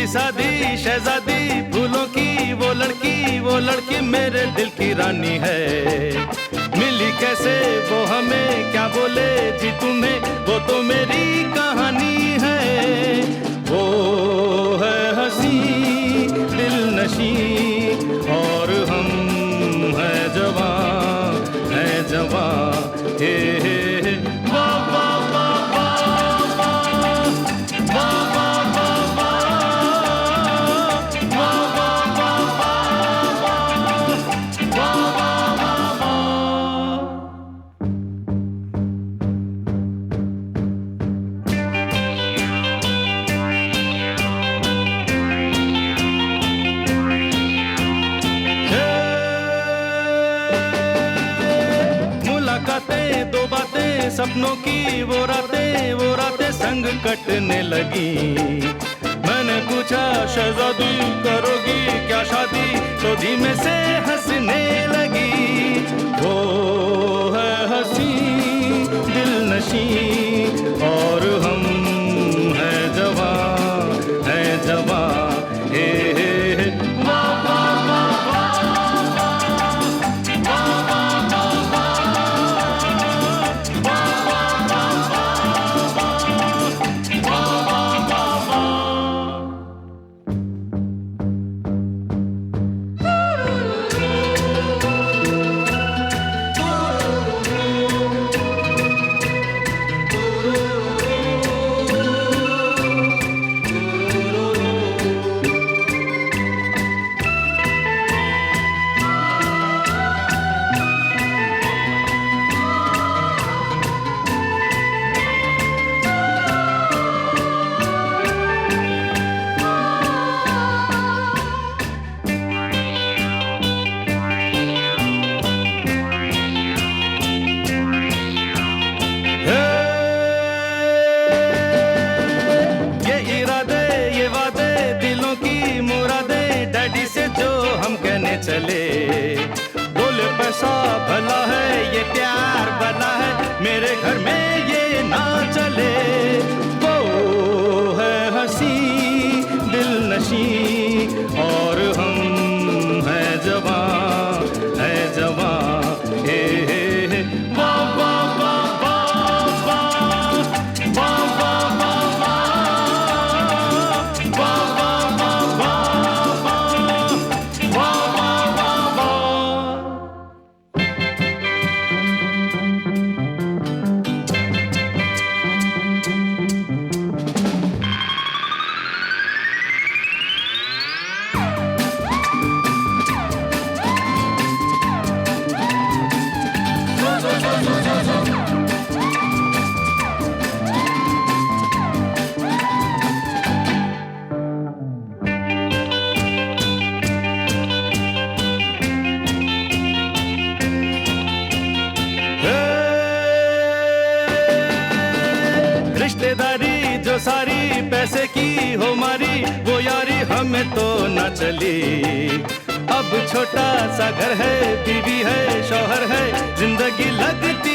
सादी शहजादी फूलों की वो लड़की मेरे दिल की रानी है। मिली कैसे वो हमें क्या बोले जी तुम्हें, वो तो मेरी कहानी है। वो है हंसी दिल नशी और हम हैं जवां हे हे वाह वाह वाह दो बातें सपनों की वो रातें संग कटने लगी। मैंने पूछा शहजादी करोगी क्या शादी, तो धीमे से हंसने लगी। वो है हंसी दिल नशी और हम हैं जवां हे हे वाह वाह चले। बोले पैसा भला है ये प्यार भला है, मेरे घर में ये ना चले। वो है हंसी दिल नशी और हम हैं जवां हे हे वाह वाह वाह रिश्तेदारी जो सारी पैसे की हो मारी, वो यारी हमें तो न चली। अब छोटा सा घर है, बीवी है, शौहर है, जिंदगी लगती